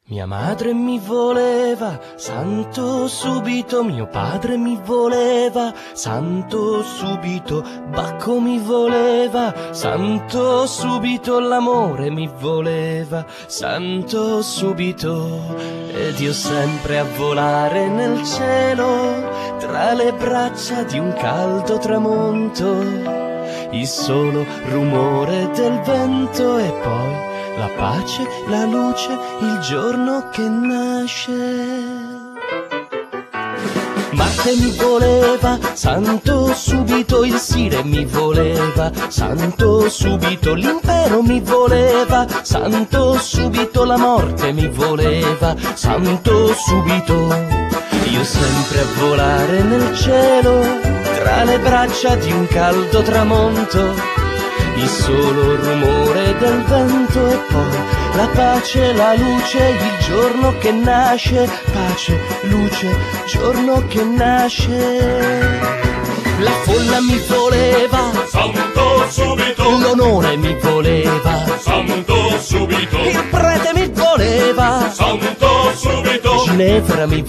Mia madre mi voleva, santo subito, mio padre mi voleva, santo subito, Bacco mi voleva, santo subito, l'amore mi voleva, santo subito, ed io sempre a volare nel cielo, tra le braccia di un caldo tramonto, il solo rumore del vento e poi la pace, la luce, il giorno che nasce. Marte mi voleva, santo subito, il Sire mi voleva, santo subito, l'impero mi voleva, santo subito, la morte mi voleva, santo subito. Io sempre a volare nel cielo, tra le braccia di un caldo tramonto, il solo rumore del vento e poi la pace, la luce, il giorno che nasce, pace, luce, giorno che nasce. La folla mi voleva, santo subito, l'onore mi voleva, santo subito, il prete mi voleva, santo subito, Ginevra mi